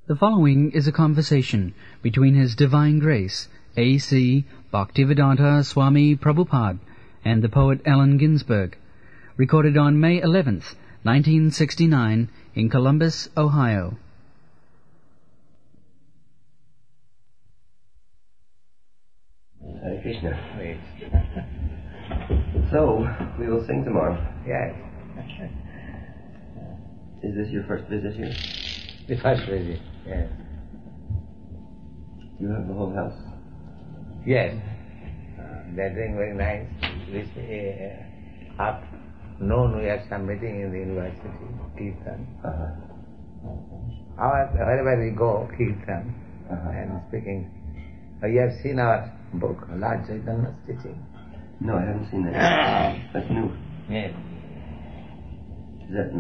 The following is a conversation between His Divine Grace, A.C. Bhaktivedanta Swami Prabhupada, and the poet Allen Ginsberg, recorded on May 11th, 1969, in Columbus, Ohio. Hare Krishna. So, we will sing tomorrow. Yes. Is this your first visit here? The first visit, yes. You have the whole house? Yes. They're doing very nice. This afternoon we have some meeting in the university, Kirtan. Wherever we go, Kirtan, and speaking. You have seen our book, Lord Chaitanya's teaching? No, I haven't seen that. That's new. Yes. Is that,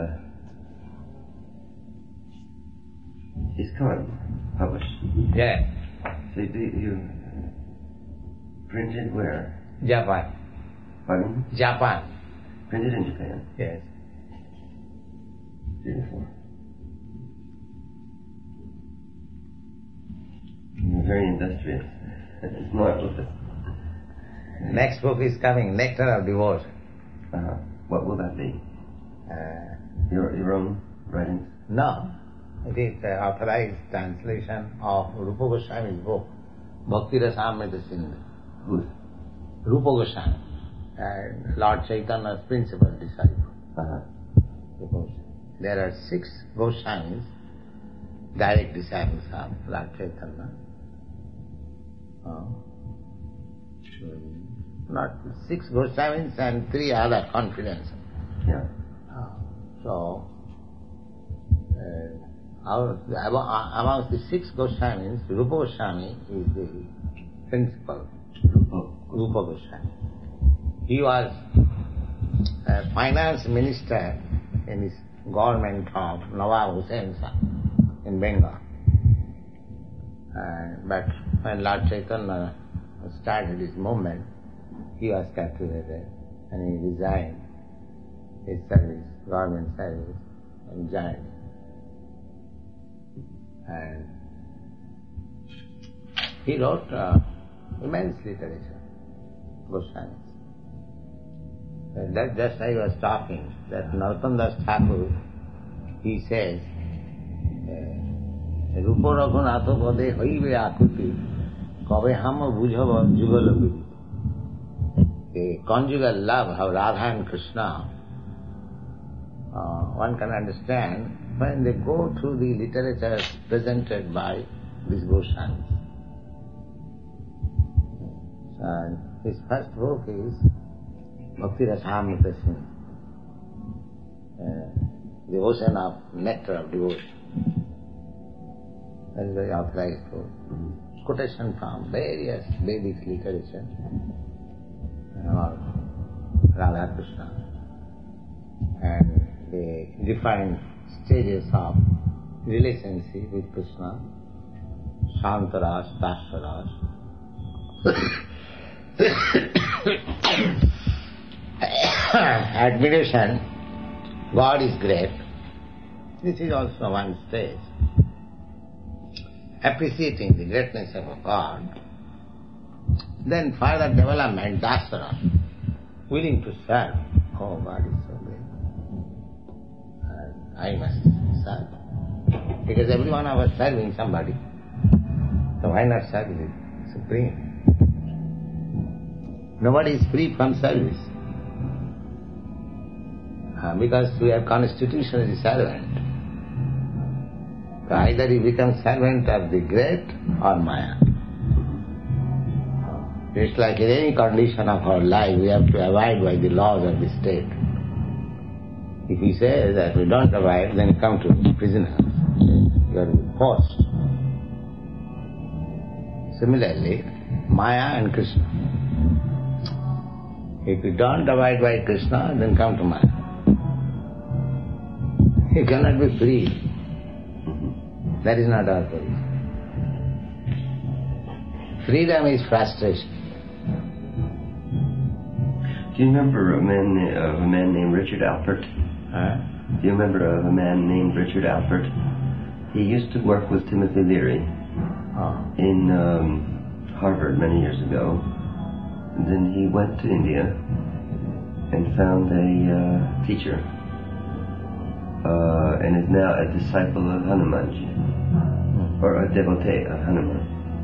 ISKCON published? Yes. So you printed where? Japan. Pardon? Japan. Printed in Japan? Yes. Beautiful. You're very industrious. It's marvelous. Next book is coming, Nectar of Devotion. What will that be? Your own writings? No. It is authorized translation of Rupa Goswami's book, Bhakti Rasamrita Sindhu. Who's? Rupa Goswami, Lord Chaitanya's principal disciple. There are 6 Goswamis, direct disciples of Lord Chaitanya. Not 6 Goswamis and 3 other confidential. Yeah. So, amongst the 6 Goswamis, Rupa Goswami is the principal. Rupa Goswami. He was a finance minister in his government of Nawab Hussain Shah in Bengal. But when Lord Chaitanya started his movement, he was captivated and he resigned his service, government service, and joined. And he wrote immense literature, Goswami. That just I was talking, that Narottam Das Thakur, he says, Rupa Raghunatha Pade Hoibe Akuti, Kabe Hama Bujhava Jugalabhi. The conjugal love of Radha and Krishna, one can understand when they go through the literature presented by these Goswamis. His first book is Bhakti Rasamrita Sindhu, the ocean of nectar of devotion. That is very authorized book. Quotation from various Vedic literature about Radha Krishna and the different stages of relationship with Krishna, Shantaras, Dasaras. Admiration, God is great. This is also one stage. Appreciating the greatness of God. Then further development, Dasara, willing to serve. Oh, God is so great. And I must serve. Because every one of us serving somebody. So why not serve the Supreme? Nobody is free from service. Because we are constitutionally servant. So either you become servant of the great or Maya. It's like in any condition of our life, we have to abide by the laws of the state. If we say that we don't abide, then you come to prisoners. You are forced. Similarly, Maya and Krishna. If you don't abide by Krishna, then come to Maya. You cannot be free. That is not our position. Freedom is frustration. Do you remember of a man named Richard Alpert? Huh? Do you remember of a man named Richard Alpert? He used to work with Timothy Leary in Harvard many years ago. And then he went to India and found a teacher, and is now a disciple of Hanumanji, or a devotee of Hanuman.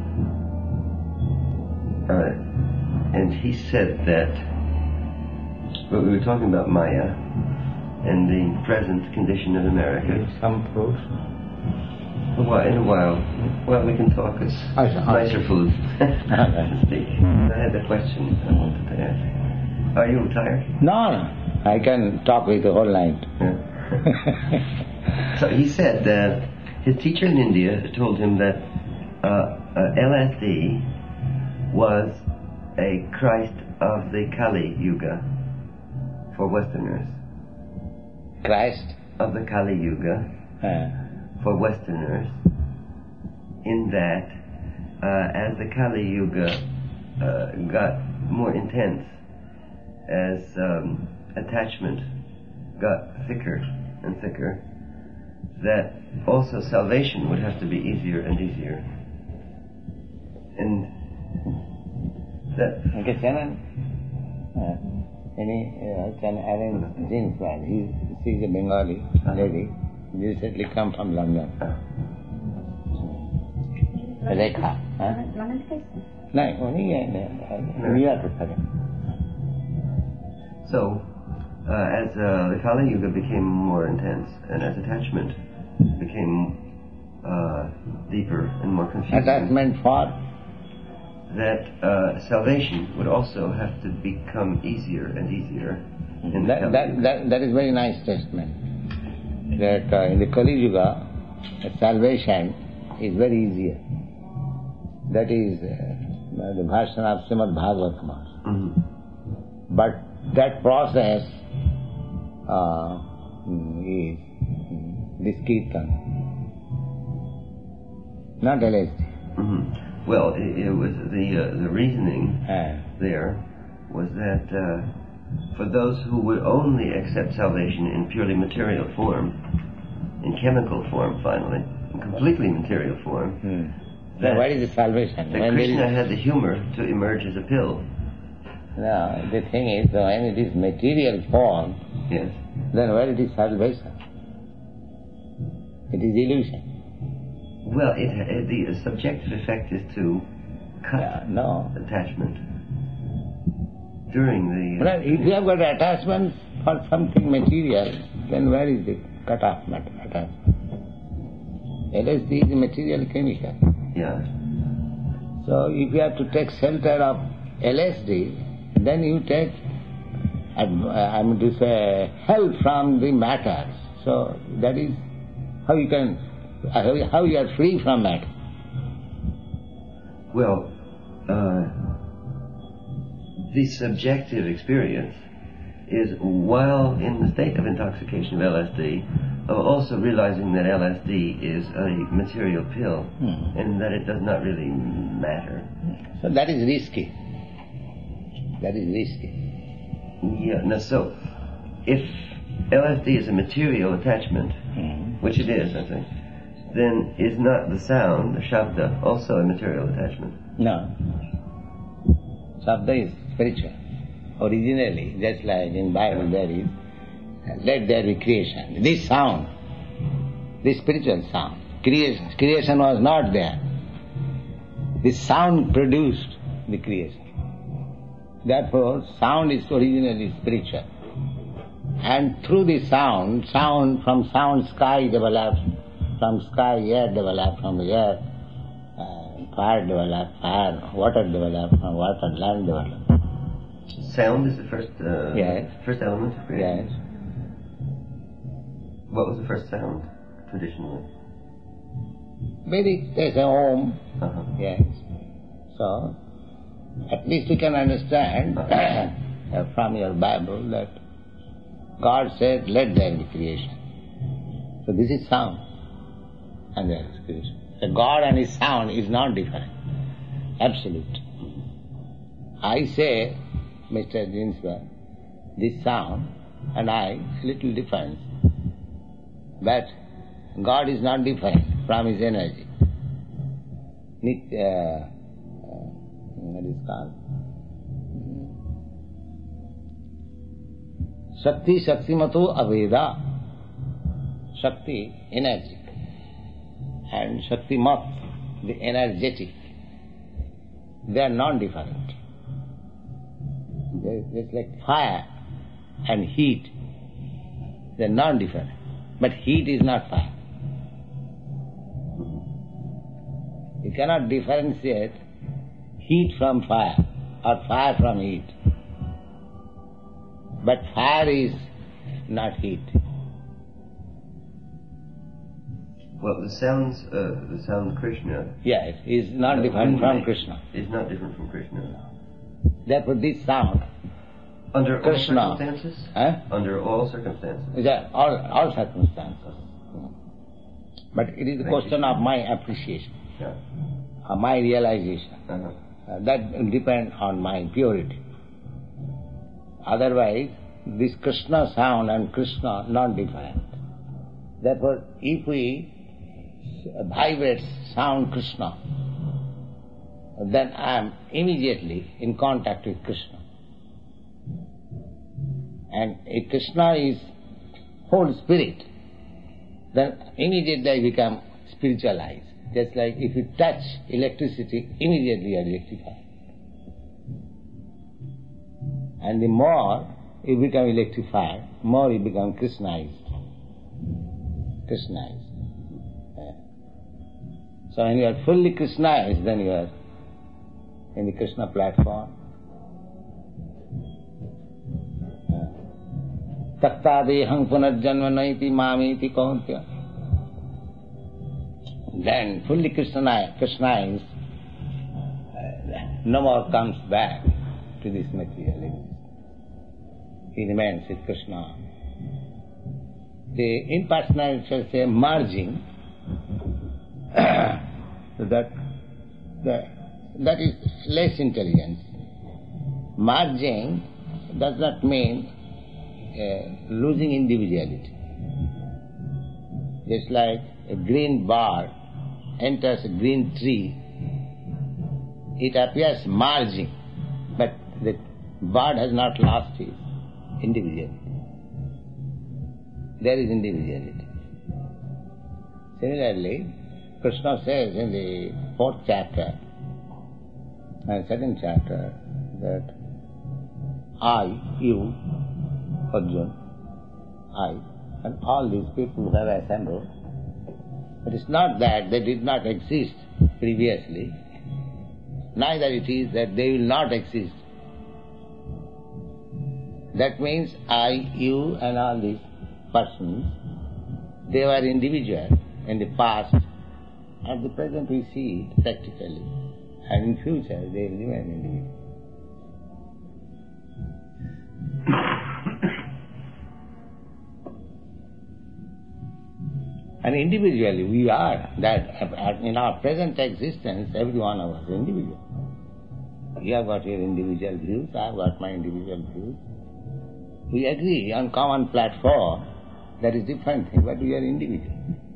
And he said that, well, we were talking about Maya and the present condition of America. Some fruits. In a while. Well, we can talk. It's nicer food. to speak. I had a question I wanted to ask. Are you tired? No. I can talk with the whole night. Yeah. So he said that his teacher in India told him that LSD was a Christ of the Kali Yuga for Westerners. Christ? Of the Kali Yuga for Westerners, in that as the Kali Yuga got more intense, as attachment got thicker and thicker, that also salvation would have to be easier and easier. And that... Okay, Shannon, can arrange James Bond. She's a Bengali lady, recently come from London. Rekha. No, only New York. So, as the Kali Yuga became more intense, and as attachment became deeper and more confusing, Attachment for? That salvation would also have to become easier and easier. That is very nice statement. That in the Kali Yuga, salvation is very easier. That is the version of Srimad Bhagavatam. Mm-hmm. But that process is this Kirtan, not LSD. Mm-hmm. Well, it was the reasoning there was that for those who would only accept salvation in purely material form, in chemical form finally, in completely material form, then what is the salvation? That Krishna had the humor to emerge as a pill. No, the thing is, when it is material form, yes, then where it is salvation? It is illusion. Well, the subjective effect is to cut attachment during the... Well, if you have got attachment for something material, then where is the cut-off attachment? LSD is a material chemical. Yeah. So if you have to take shelter of LSD, then you take, help from the matter. So that is how you can... How you are free from that? Well, the subjective experience is, while in the state of intoxication of LSD, also realizing that LSD is a material pill and that it does not really matter. So that is risky. That is risky. Yeah, now so, if LSD is a material attachment, which it is, I think, then is not the sound, the shabda, also a material attachment? No. Shabda is spiritual. Originally, just like in Bible there is, let there be creation. This sound, this spiritual sound, creation was not there. This sound produced the creation. Therefore, sound is originally spiritual. And through the sound from sound sky develops, from sky air develops, from air fire develops, fire, water develops, from water land develops. Sound is the first yes. first element of creation? Yes. What was the first sound, traditionally? Maybe there's a home. Yes. So, at least we can understand from your Bible that God said, let there be creation. So this is sound. And there is creation. The God and His sound is not different. Absolute. I say, Mr. Ginsberg, this sound and I, little difference. But God is not different. from his energy. What is called? Shakti Shaktimato Aveda. Shakti, energy. And Shaktimat, the energetic. They are non-different. It's like fire and heat. They are non-different. But heat is not fire. You cannot differentiate heat from fire or fire from heat. But fire is not heat. Well, the sound Krishna... Yes, is not different from Krishna. Is not different from Krishna. Therefore this sound, under Krishna, all circumstances? Under all circumstances. Yeah, all circumstances. But it is a question of my appreciation, my realization. That depends on my purity. Otherwise, this Krishna sound and Krishna not different. Therefore, if we vibrate sound Krishna, then I am immediately in contact with Krishna. And if Krishna is whole spirit, then immediately I become spiritualized. Just like if you touch electricity, immediately you are electrified. And the more you become electrified, more you become Krishnaized. Krishnaized. So when you are fully Krishnaized, then you are in the Krishna platform. Taktadehang punarjanma naiti mamiti kauntya. Then fully Krishnaized, no more comes back to this material existence. He remains with Krishna. The impersonal shall say merging, that is less intelligence. Merging does not mean losing individuality. Just like a green bird enters a green tree, it appears merging, but the bird has not lost his individuality. There is individuality. Similarly, Krishna says in the 4th chapter and 2nd chapter that I, you, Arjuna, I, and all these people who have assembled, it is not that they did not exist previously, neither it is that they will not exist. That means I, you, and all these persons, they were individual in the past. At the present we see it practically, and in future they will remain individual. And individually we are, that in our present existence, every one of us is individual. You have got your individual views, I have got my individual views. We agree on common platform, that is different thing, but we are individual.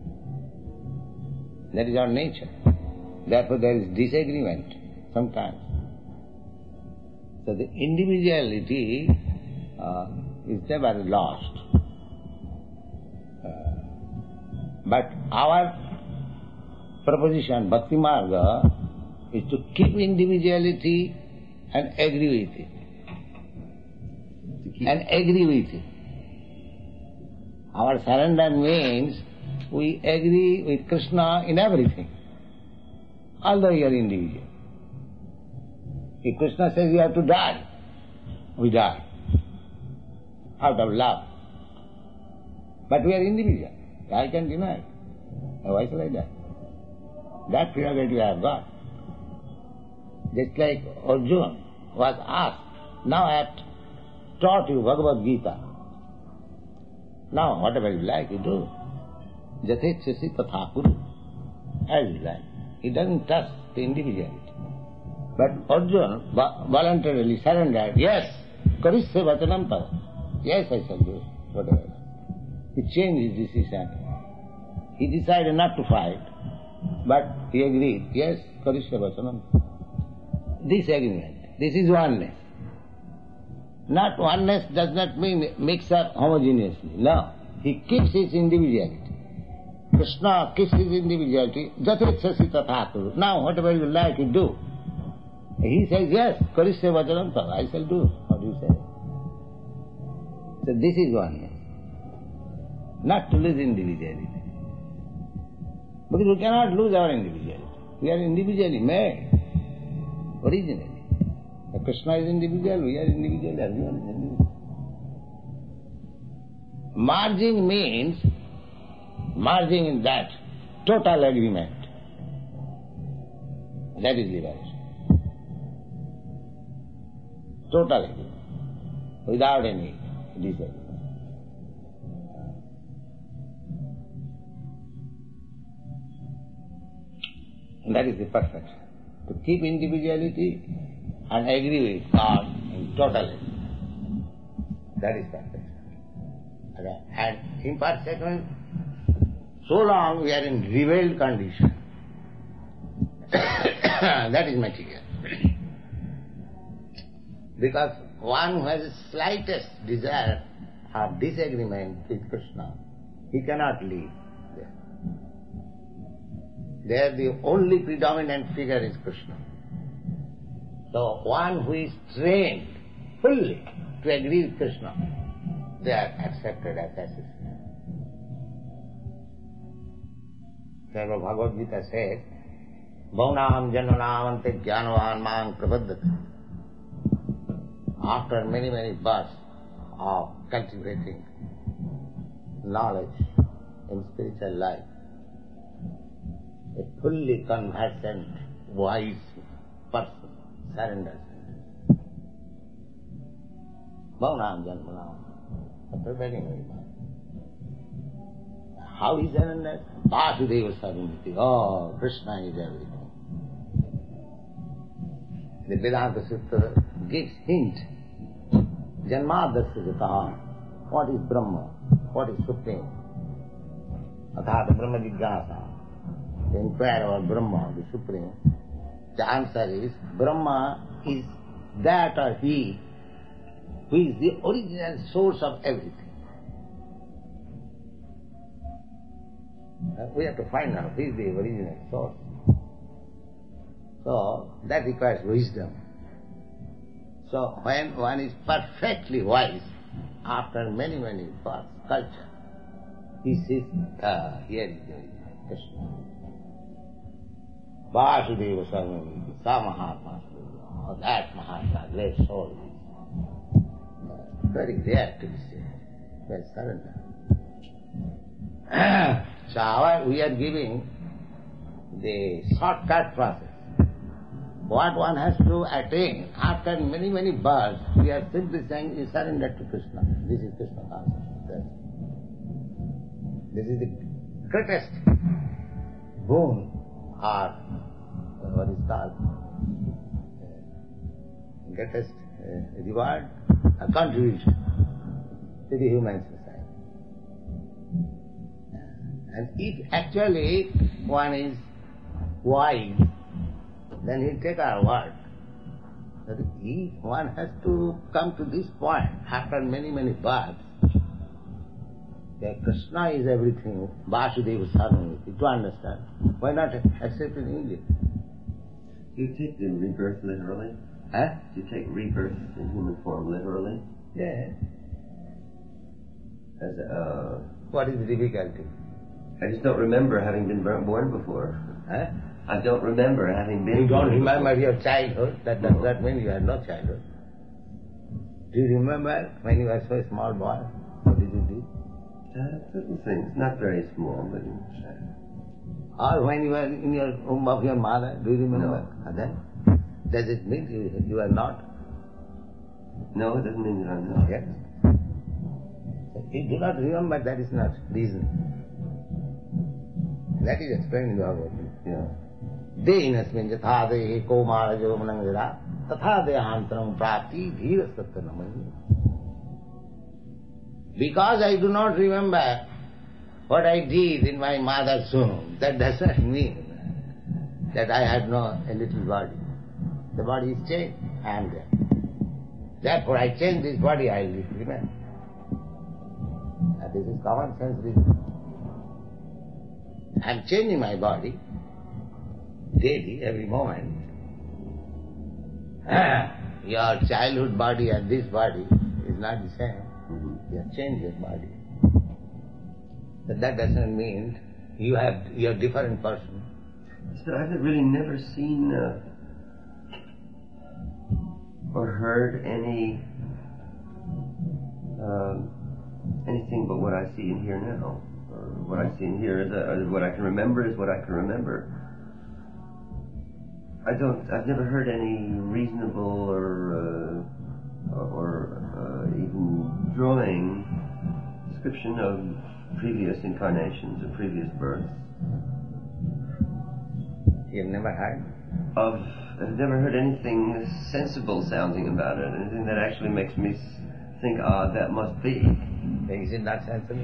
That is our nature. Therefore there is disagreement sometimes. So the individuality is never lost. But our proposition, Bhakti Marga, is to keep individuality and agree with it. And agree with it. Our surrender means we agree with Krishna in everything, although we are individual. If Krishna says you have to die, we die, out of love. But we are individual. I can deny it. Why shall I die? That prerogative I have got. Just like Arjuna was asked, now I have taught you Bhagavad Gita. Now whatever you like, you do. Jathechasi tatha kuru. As you like. He doesn't touch the individuality. But Arjuna voluntarily surrendered. Yes, karisya vachanam pada. Yes, I shall do whatever. He changed his decision. He decided not to fight. But he agreed, yes, Karishya Vachanam. This agreement, this is oneness. Not oneness does not mean mix up homogeneously. No, he keeps his individuality. Krishna keeps his individuality. Jathechasi tatha kuru. Now whatever you like, you do. He says, yes, Karishya Vachanam Tava, I shall do what you say. So this is oneness. Not to lose individuality. Because we cannot lose our individuality. We are individually made, originally. Krishna is individual, we are individual, everyone is individual. Merging means merging in that total agreement. That is liberation. Total agreement, without any disagreement. And that is the perfection. To keep individuality and agree with God in total agreement. That is perfection. Okay. And imperfection, so long we are in revealed condition. That is material. Because one who has the slightest desire of disagreement with Krishna, he cannot live there. There the only predominant figure is Krishna. So one who is trained fully to agree with Krishna, they are accepted as associates. Therefore Bhagavad Gita says, Bhaunam janmanam ante jnanavan mang prapaddati. After many, many births of cultivating knowledge in spiritual life, a fully conversant, wise person surrenders. Bhaunam janmanam. After very, very much. How he surrenders? Vasudeva Sarvamiti. Oh, Krishna is everything. The Vedanta Sutta gives hint. Janmadasya jataha. What is Brahma? What is Supreme? Athata Brahma Jigyasa. To inquire about Brahma, the Supreme. The answer is, Brahma is that or he who is the original source of everything. We have to find out who is the original source. So, that requires wisdom. So, when one is perfectly wise, after many, many births, culture, he sees, here is the original Krishna. Vasudeva Sarvamiti, Sa Mahatma, oh, that Mahatma, great soul, very rare to be seen, very surrender. So we are giving the shortcut process. What one has to attain after many, many births, we are simply saying, you surrender to Krishna. This is Krishna consciousness. This is the greatest boon or what is called greatest reward, a contribution to the human society. And if actually one is wise, then he'll take our word. That if one has to come to this point after many, many births, that Krishna is everything, Vasudeva Sarvamiti, to understand, why not accept it immediately? Do you take the rebirth literally? Huh? Do you take rebirth in human form literally? Yes. As What is the difficulty? I just don't remember having been born before. Huh? I don't remember having been You don't born remember before. your childhood, that does not mean you had no childhood. Do you remember when you were so small boy? What did you do? Certain things, not very small, but Or when you were in your womb of your mother, do you remember? No. Then, does it mean you are not? No, it doesn't mean that I'm not. Yes. You do not remember, that is not reason. That is explained in the Bhagavad Gita. Yeah. Dehinasmin jatha dehi komara jo manangara tatha dehantaram prapti dhira sattanamani. Because I do not remember what I did in my mother's womb, that does not mean that I have a little body. The body is changed, I am there. Therefore I change this body, I will remain. And this is common sense reason. I am changing my body daily, every moment. Your childhood body and this body is not the same. You have changed your body. But that doesn't mean you're a different person. So I've really never seen or heard anything but what I see and hear now. Or what I see and hear is what I can remember is what I can remember. I've never heard any reasonable or even drawing description of previous incarnations or previous births. You've never heard? I've never heard anything sensible sounding about it, anything that actually makes me think, that must be. Is it not sensible?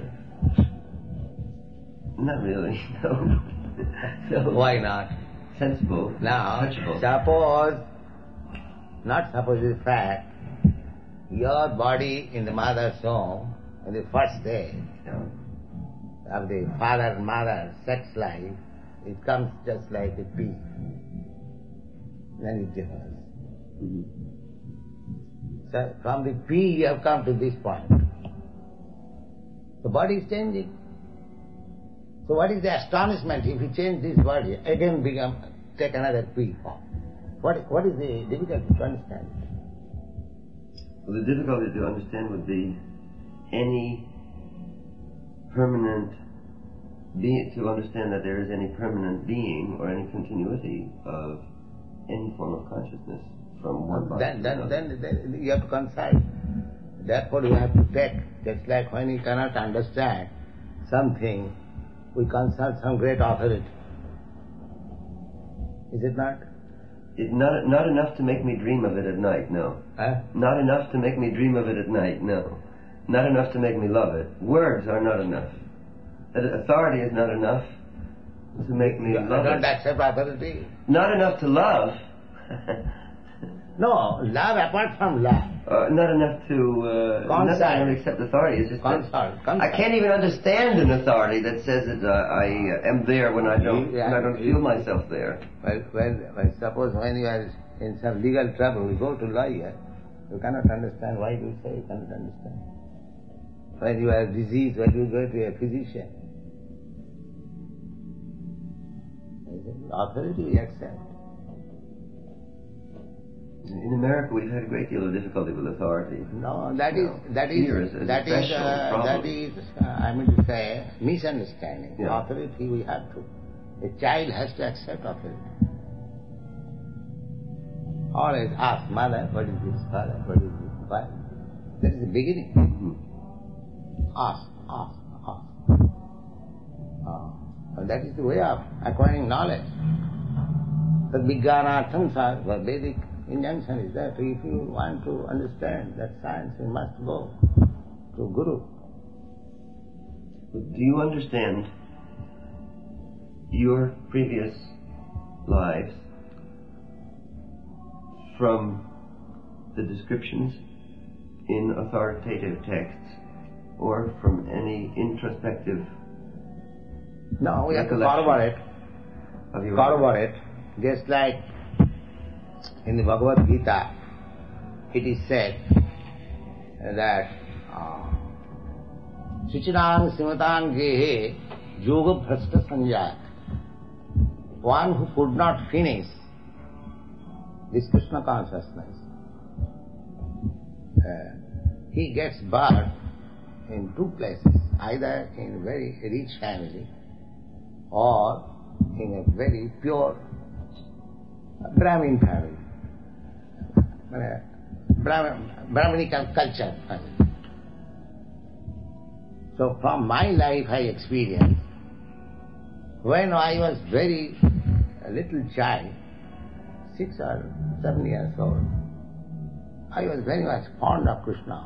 Not really, no. So, why not? Sensible, now, touchable. Suppose is fact, your body in the mother's womb, in the first day of the father and mother sex life, it comes just like a pea. Then it differs. So from the pea you have come to this point. The body is changing. So what is the astonishment if you change this body, again take another pea form? What is the difficulty to understand? Well, the difficulty to understand would be any permanent being, to understand that there is any permanent being or any continuity of any form of consciousness from one body to another. Then you have to consult. Therefore you have to take, just like when you cannot understand something, we consult some great authority. Is it not? Not enough to make me dream of it at night, no. Not enough to make me dream of it at night, no. Not enough to make me love it. Words are not enough. Authority is not enough to make me love it. You don't accept authority? Not enough to love. No, love apart from love. Not enough to not to accept authority. It's just I can't even understand an authority that says that I am there when I don't feel myself there. Well, suppose when you are in some legal trouble, you go to lawyer, you cannot understand. Why do you say you cannot understand? When you are diseased, when you go to a physician, authority we accept. In America, we've had a great deal of difficulty with authority. No, that is I mean to say, misunderstanding. Yeah. Authority we have to. A child has to accept authority. Always ask mother, what is this? Father, what is this? Why? That is the beginning. Ask. And that is the way of acquiring knowledge. The Vijnanartham for Vedic injunction is that if you want to understand that science, you must go to Guru. Do you understand your previous lives from the descriptions in authoritative texts or from any introspective? No, we have to corroborate. Just like in the Bhagavad Gita, it is said that Suchinang Simatang Gehe Yoga Bhrasta Sanjat. One who could not finish this Krishna consciousness, he gets birth in two places, either in a very rich family or in a very pure Brahmin family, Brahminical culture family. So from my life I experienced, when I was very little child, 6 or 7 years old, I was very much fond of Krishna.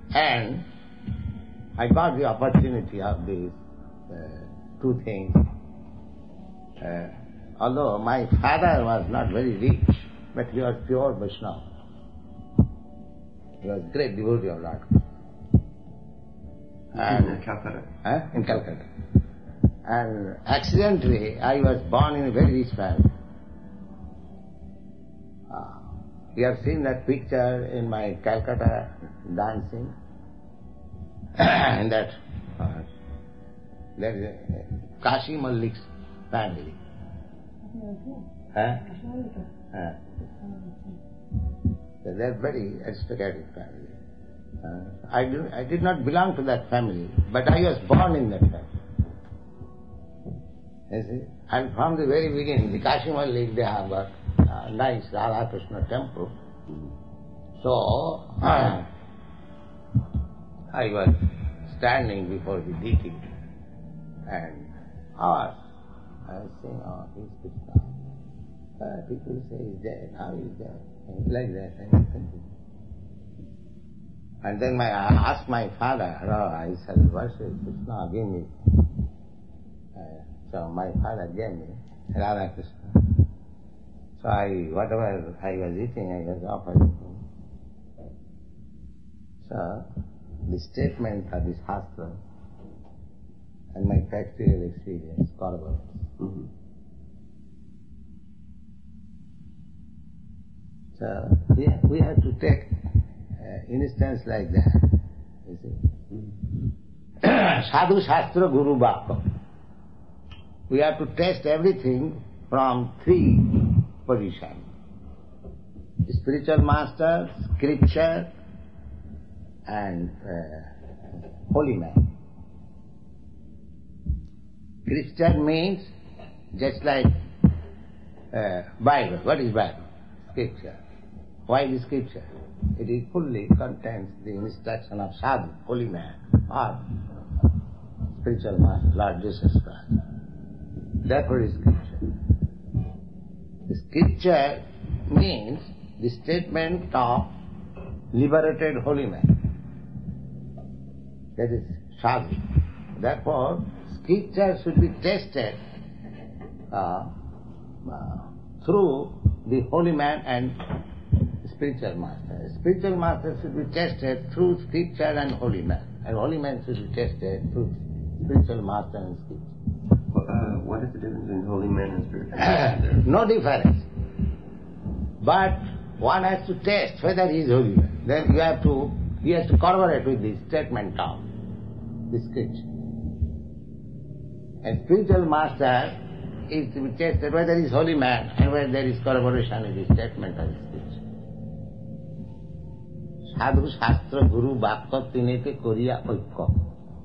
And I got the opportunity of these two things, although my father was not very rich, but he was pure Vaishnava. He was a great devotee of Lord Krishna. In Calcutta. In Calcutta. And accidentally, I was born in a very rich family. You have seen that picture in my Calcutta dancing? And that there is a Kashi Mallik's family. So they are very aristocratic family. I did not belong to that family, but I was born in that family. You see? And from the very beginning, the Kashi Mallik, they have got a nice Radha Krishna temple. So, I was standing before the deity and I was saying, oh, he's Krishna. People say he's dead, how is that? Like that, and and then I asked my father, I said, worship Krishna, give me. So my father gave me Radha Krishna. So whatever I was eating, I was offering him. So the statement of this Shastra and my factual experience corroborates. Mm-hmm. So we have to take instance like that. You see? Sadhu Shastra Guru Bhakta. We have to test everything from three positions. Spiritual master, scripture, and holy man. Christian means just like Bible. What is Bible? Scripture. Why is Scripture? It fully contains the instruction of sadhu, holy man, or spiritual master, Lord Jesus Christ. Therefore is Scripture. The Scripture means the statement of liberated holy man. That is sadhu. Therefore, Scripture should be tested through the holy man and spiritual master. Spiritual master should be tested through Scripture and holy man. And holy man should be tested through spiritual master and Scripture. What is the difference between holy man and spiritual master? No difference. But one has to test whether he is holy man. Then he has to corroborate with the statement of the Scripture. And spiritual master is to be tested whether he is holy man and whether there is corroboration with the statement of the Scripture. Sadhu Shastra Guru Bhakta Tinete Koriya Oikya.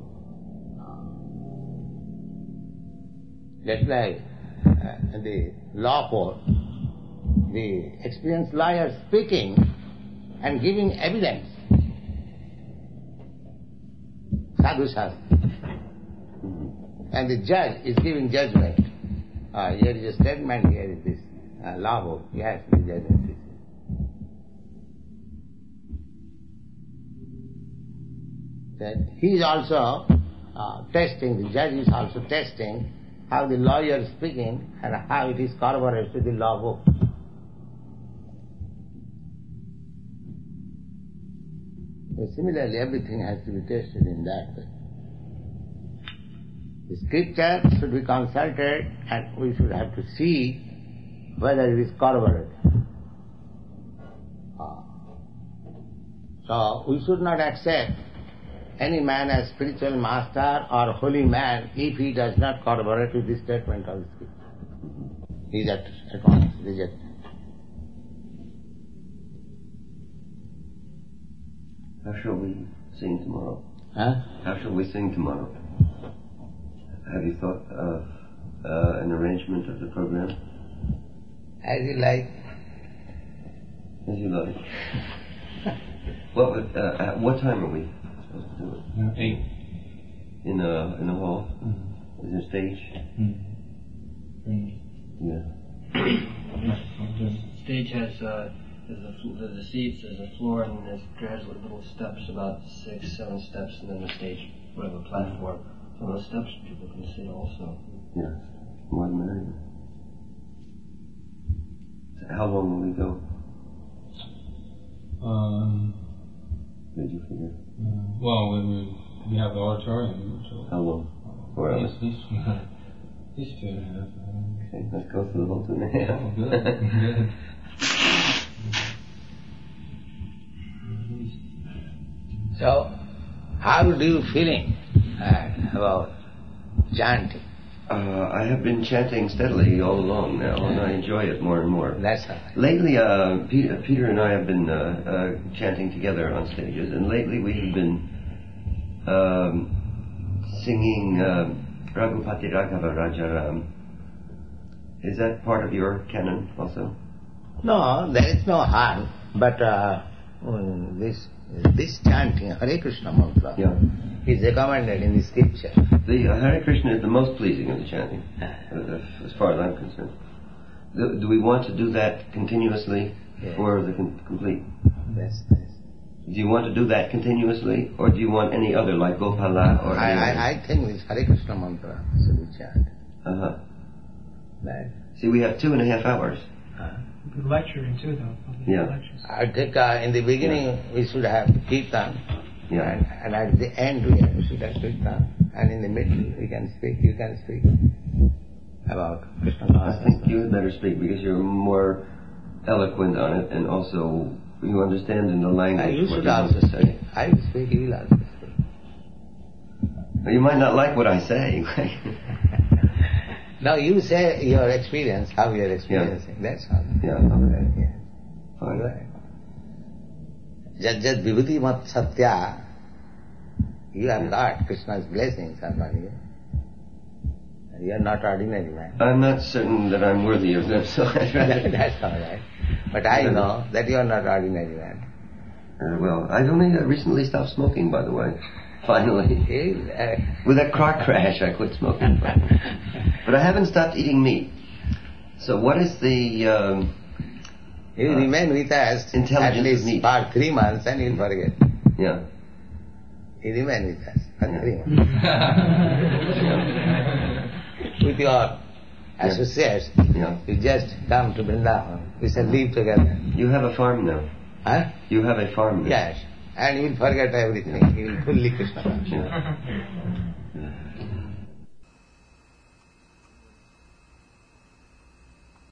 Just like the law court, the experienced lawyer speaking and giving evidence. Sadhu Shastra. And the judge is giving judgment. Here is a statement, here is this law book. Yes, the judgment is. That he is also testing, the judge is also testing how the lawyer is speaking and how it is corroborated to the law book. So similarly, everything has to be tested in that way. The Scripture should be consulted and we should have to see whether it is corroborated. So we should not accept any man as spiritual master or holy man if he does not corroborate with the statement of the Scripture. He is at once rejected. How shall we sing tomorrow? How shall we sing tomorrow? Have you thought of an arrangement of the program? As you like. As you like. What time are we supposed to do it? 8. In a hall? Mm-hmm. Is there a stage? Mm-hmm. Yeah. The stage has there's the seats, there's a floor, and there's gradually little steps, about 6, 7 steps, and then the stage, whatever platform. On those steps people can sit also. Yeah. More than that. How long will we go? Did you figure? Well, we have the auditorium. So How long? 4 hours. At least 2.5 hours. Okay, let's go through the whole 2.5. Oh, good. Good. So, how do you feeling about chanting? I have been chanting steadily all along now, and I enjoy it more and more. That's all. Lately, Peter and I have been chanting together on stages, and lately we have been singing Raghupati Raghava Rajaram. Is that part of your canon also? No, there is no harm, but this chanting, Hare Krishna mantra, is recommended in the scripture. The Hare Krishna is the most pleasing of the chanting, as far as I'm concerned. Do we want to do that continuously for the complete? Yes. Do you want to do that continuously, or do you want any other, like Gopala or any other? I think this Hare Krishna mantra should be chanted. Right. See, we have 2.5 hours. Lecturing too, though. Yeah. Lectures. I think in the beginning we should have kirtan, Yeah. and at the end we should have kirtan, and in the middle you can speak about Krishna I consciousness. think you had better speak because you're more eloquent on it, and also you understand in the language You what should you want also to speak. say. I will speak, you will also speak. Well, you might not like what I say. Now you say your experience, how you are experiencing. That's all. Yeah, okay. Yeah. Fine. Right. Jat vibhuti mat satya, you have got Krishna's blessings upon you. You are not ordinary man. I'm not certain that I'm worthy of them, so I'd rather... That's all right. But I know that you are not ordinary man. well, I've only recently stopped smoking, by the way. Finally. With that car crash, I quit smoking. But I haven't stopped eating meat. So what is the... You remain with us at intelligence least of meat. for 3 months and you'll forget. Yeah. You remain with us for 3 months. With your associates, you just come to Vrindavan. We shall live together. You have a farm now. Huh? You have a farm now. Yes. And you will forget everything. You will fully Krishna conscious.